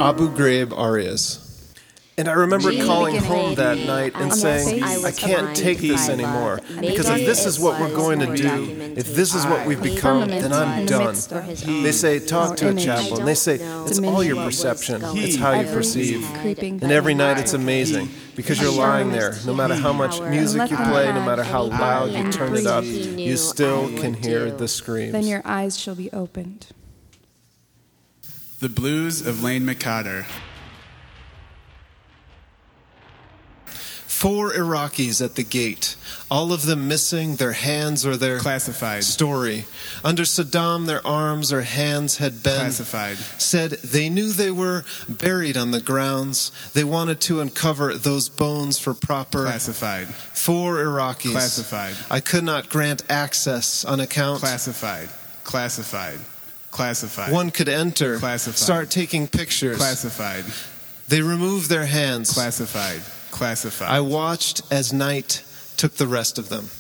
Abu Ghraib arias. And I remember calling home that night and saying, I can't take this anymore, because if this is what we're going to do, if this is what we've become, then I'm done. They say, talk to a chaplain. They say, it's all your perception. It's how you perceive. And every night it's amazing, because you're lying there. No matter how much music you play, no matter how loud you turn it up, you still can hear the screams. Then your eyes shall be opened. The Blues of Lane McCotter. 4 Iraqis at the gate, all of them missing their hands or their classified story. Under Saddam, their arms or hands had been classified. Said they knew they were buried on the grounds. They wanted to uncover those bones for proper classified. 4 Iraqis. Classified. I could not grant access on account classified. Classified. Classified. One could enter, classified. Start taking pictures. Classified. They removed their hands. Classified. Classified. I watched as night took the rest of them.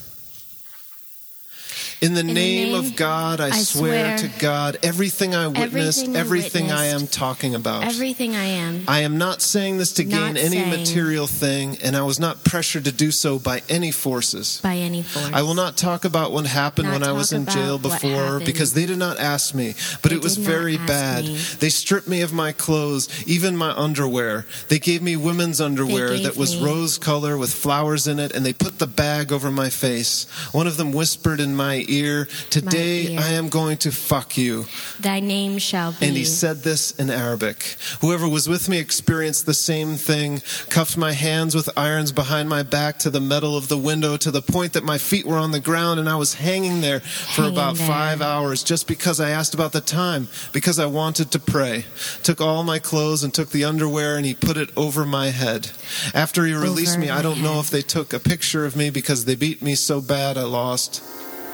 In the name of God, I swear to God, everything I witnessed, everything I am talking about. Everything I am. I am not saying this to gain any material thing, and I was not pressured to do so by any forces. By any force. I will not talk about what happened when I was in jail before, because they did not ask me, but it was very bad. They stripped me of my clothes, even my underwear. They gave me women's underwear that was rose color with flowers in it, and they put the bag over my face. One of them whispered in my ear, today I am going to fuck you. Thy name shall be. And he said this in Arabic. Whoever was with me experienced the same thing, cuffed my hands with irons behind my back to the metal of the window to the point that my feet were on the ground, and I was hanging there for about 5 hours just because I asked about the time, because I wanted to pray. Took all my clothes and took the underwear, and he put it over my head. After he released me, I don't know if they took a picture of me because they beat me so bad I lost.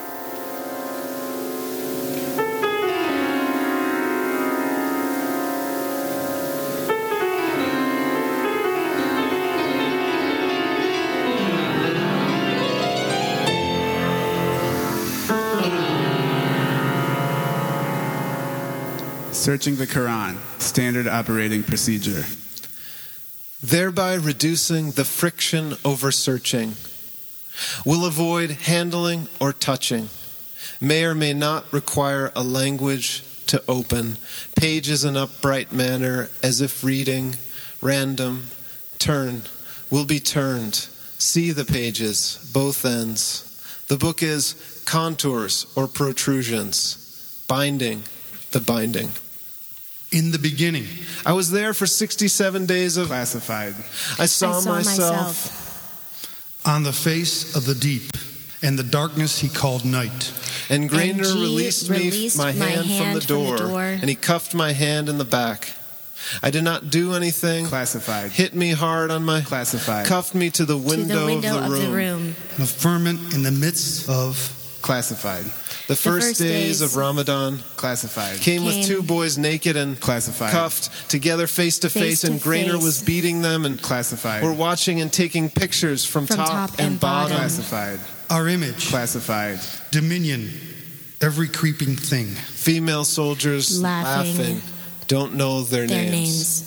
Searching the Quran, standard operating procedure. Thereby reducing the friction over searching. Will avoid handling or touching. May or may not require a language to open. Pages in upright manner as if reading. Random. Turn. Will be turned. See the pages, both ends. The book is contours or protrusions. Binding. The binding. In the beginning. I was there for 67 days of classified. I saw myself on the face of the deep, and the darkness he called night. And Grainer released my hand from the door, and he cuffed my hand in the back. I did not do anything. Classified. Hit me hard on my classified. Cuffed me to the window of the room. The ferment in the midst of classified. The first days of Ramadan classified came with 2 boys naked and classified, cuffed together face to face, and Grainer was beating them, and classified. We're watching and taking pictures from top and bottom. Classified. Our image. Classified. Dominion. Every creeping thing. Female soldiers laughing. Don't know their names.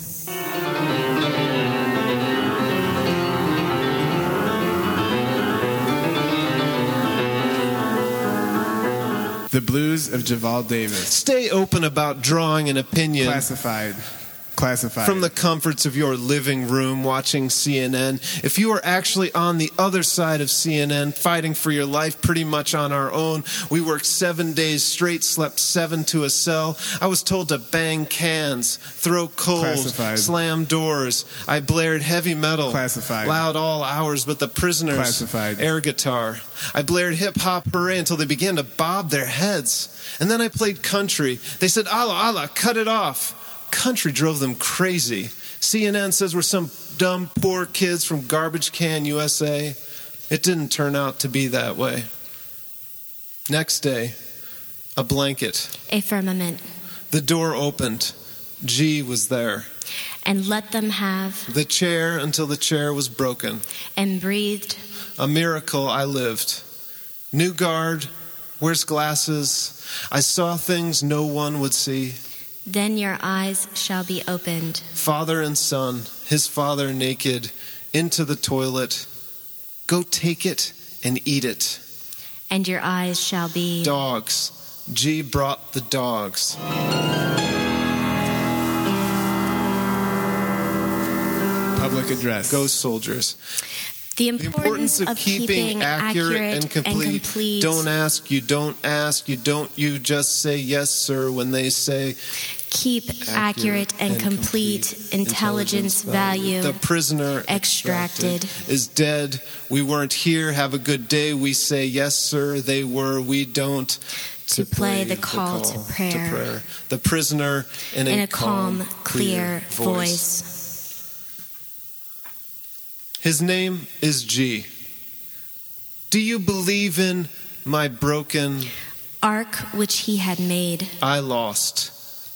The Blues of Javal Davis. Stay open about drawing an opinion. Classified. Classified. From the comforts of your living room watching CNN. If you are actually on the other side of CNN fighting for your life pretty much on our own, we worked 7 days straight, slept 7 to a cell. I was told to bang cans, throw coals, slam doors. I blared heavy metal, classified, loud all hours, but the prisoners, classified, air guitar. I blared hip-hop hooray until they began to bob their heads. And then I played country. They said, Allah, Allah, cut it off. Country drove them crazy. CNN says we're some dumb, poor kids from Garbage Can, USA. It didn't turn out to be that way. Next day, a blanket. A firmament. The door opened. G was there. And let them have. The chair until the chair was broken. And breathed. A miracle I lived. New guard, wears glasses. I saw things no one would see. Then your eyes shall be opened. Father and son, his father naked, into the toilet. Go take it and eat it. And your eyes shall be... Dogs. G brought the dogs. Public address. Go soldiers. The The importance of keeping accurate and complete. Don't ask, you don't ask, you just say yes, sir, when they say Keep accurate and complete intelligence value. The prisoner extracted is dead. We weren't here. Have a good day. We say yes, sir. They were. We don't. To play the call to prayer. The prisoner in a calm, clear voice. His name is G. Do you believe in my broken ark which he had made? I lost.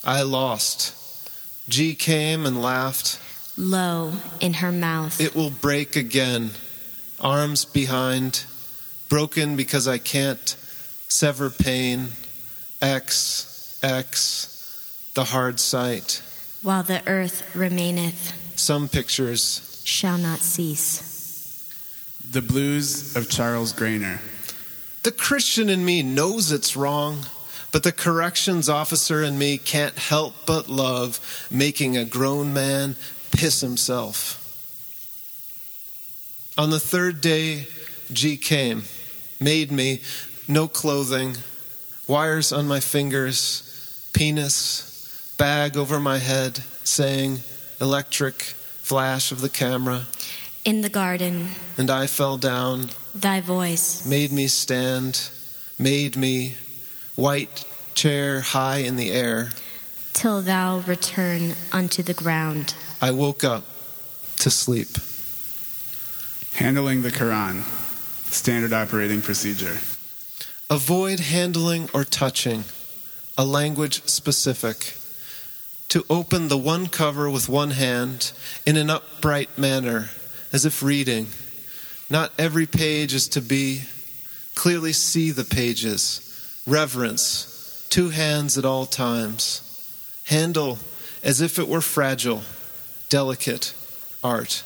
G came and laughed. Lo, in her mouth. It will break again. Arms behind. Broken because I can't sever pain. X, the hard sight. While the earth remaineth. Some pictures shall not cease. The Blues of Charles Grainer. The Christian in me knows it's wrong, but the corrections officer in me can't help but love making a grown man piss himself. On the third day, G came, made me, no clothing, wires on my fingers, penis, bag over my head, saying, electric flash of the camera. In the garden. And I fell down. Thy voice. Made me stand. Made me. White chair high in the air. Till thou return unto the ground. I woke up to sleep. Handling the Quran. Standard operating procedure. Avoid handling or touching. A language specific. To open the one cover with one hand in an upright manner, as if reading. Not every page is to be. Clearly see the pages. Reverence. 2 hands at all times. Handle as if it were fragile. Delicate art.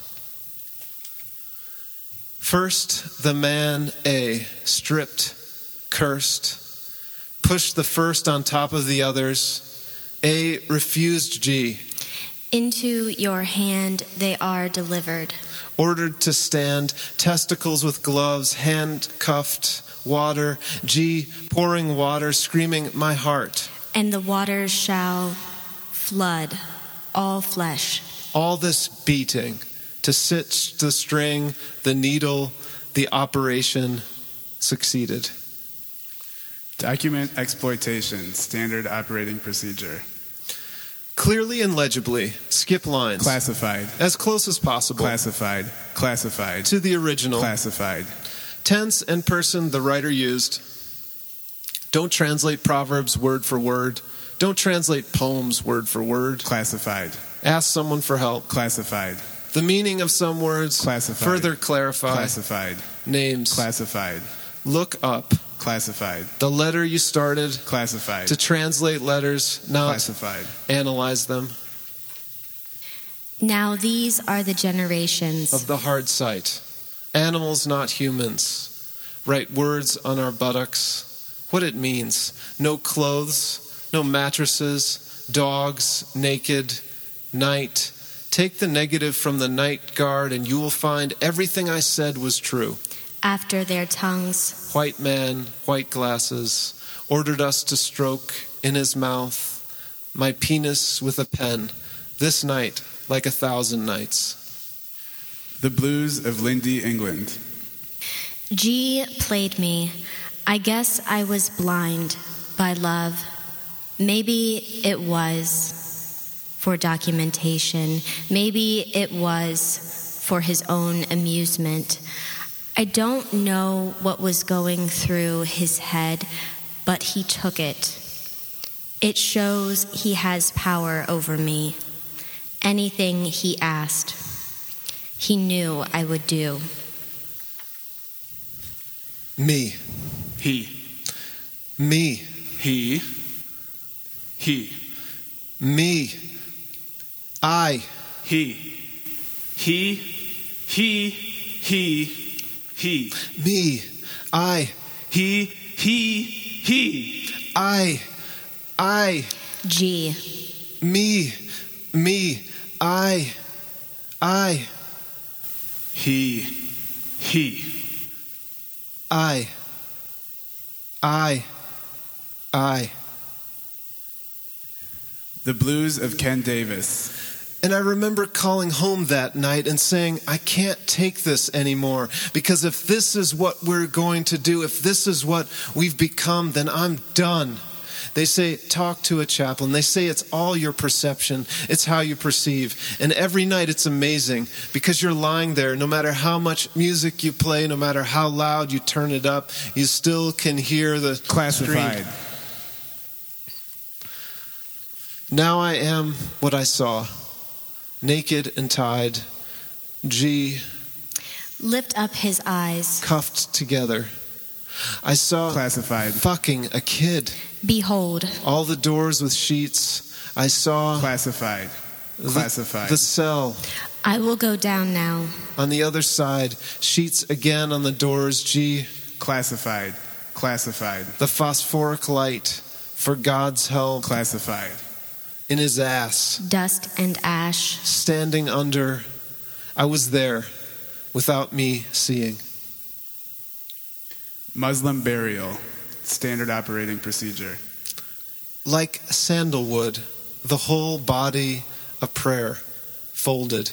First, the man A, stripped, cursed, pushed the first on top of the others. A refused G. Into your hand they are delivered. Ordered to stand, testicles with gloves, handcuffed, water, G pouring water, screaming, my heart. And the waters shall flood all flesh. All this beating, to stitch the string, the needle, the operation succeeded. Document exploitation, standard operating procedure. Clearly and legibly, skip lines. Classified. As close as possible. Classified. Classified. To the original. Classified. Tense and person the writer used. Don't translate Proverbs word for word. Don't translate poems word for word. Classified. Ask someone for help. Classified. The meaning of some words. Classified. Further clarify. Classified. Names. Classified. Look up. Classified. The letter you started. Classified. To translate letters, not classified. Analyze them. Now these are the generations of the hard sight. Animals, not humans. Write words on our buttocks. What it means. No clothes, no mattresses, dogs, naked, night. Take the negative from the night guard and you will find everything I said was true. After their tongues. White man, white glasses, ordered us to stroke in his mouth my penis with a pen, this night like 1,000 nights. The Blues of Lindy, England. G played me. I guess I was blind by love. Maybe it was for documentation. Maybe it was for his own amusement. I don't know what was going through his head, but he took it. It shows he has power over me. Anything he asked, he knew I would do. Me. He. Me. He. He. Me. I. He. Me. I. He. I. G. Me. I. He. I. The Blues of Ken Davis. And I remember calling home that night and saying, I can't take this anymore, because if this is what we're going to do, if this is what we've become, then I'm done. They say, talk to a chaplain. They say it's all your perception. It's how you perceive. And every night it's amazing, because you're lying there. No matter how much music you play, no matter how loud you turn it up, you still can hear the Classified. stream. Now I am what I saw, naked and tied, G, Lift up his eyes. cuffed together. I saw Classified. fucking a kid. Behold. All the doors with sheets. I saw Classified. the cell. I will go down now. On the other side, sheets again on the doors, G, Classified. the phosphoric light for God's help Classified. in his ass. Dust and ash. Standing under, I was there without me seeing. Muslim burial. Standard operating procedure. Like sandalwood, the whole body a prayer, folded.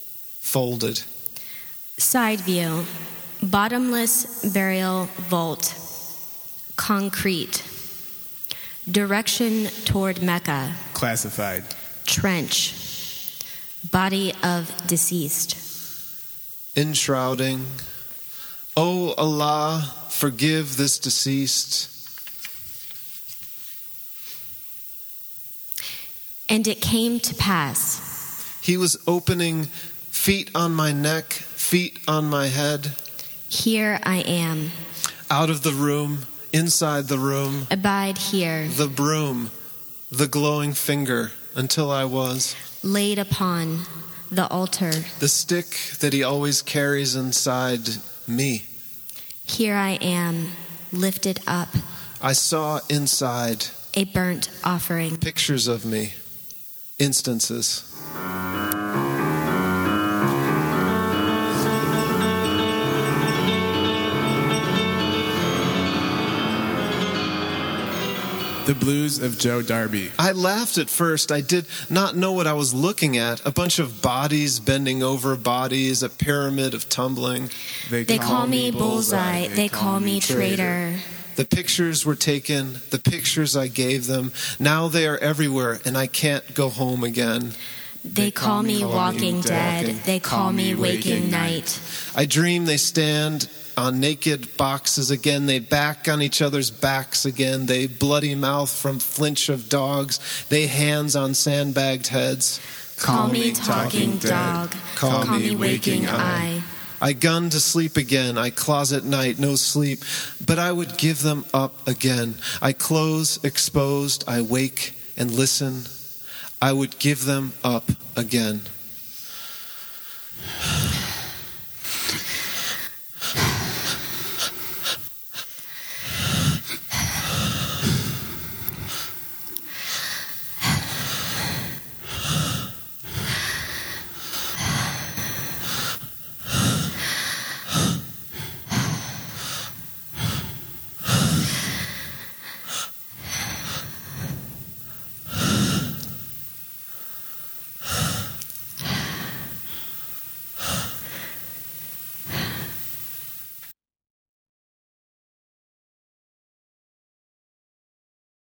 Side view. Bottomless burial vault. Concrete. Direction toward Mecca. Classified. Trench. Body of deceased. Enshrouding. O Allah, forgive this deceased. And it came to pass. He was opening feet on my neck, feet on my head. Here I am. Out of the room, inside the room, Abide here. the broom, the glowing finger, until I was Laid upon the altar. the stick that he always carries inside me. Here I am. Lifted up. I saw inside A burnt offering. pictures of me, instances. The Blues of Joe Darby. I laughed at first. I did not know what I was looking at. A bunch of bodies bending over bodies, a pyramid of tumbling. They call me bullseye. They call me traitor. The pictures were taken, the pictures I gave them. Now they are everywhere, and I can't go home again. They call me walking dead. They call me waking night. I dream they stand on naked boxes again. They back on each other's backs again. They bloody mouth from flinch of dogs. They hands on sandbagged heads. Call me talking dog. Call me waking eye. I gun to sleep again. I closet night, no sleep. But I would give them up again. I close, exposed. I wake and listen. I would give them up again.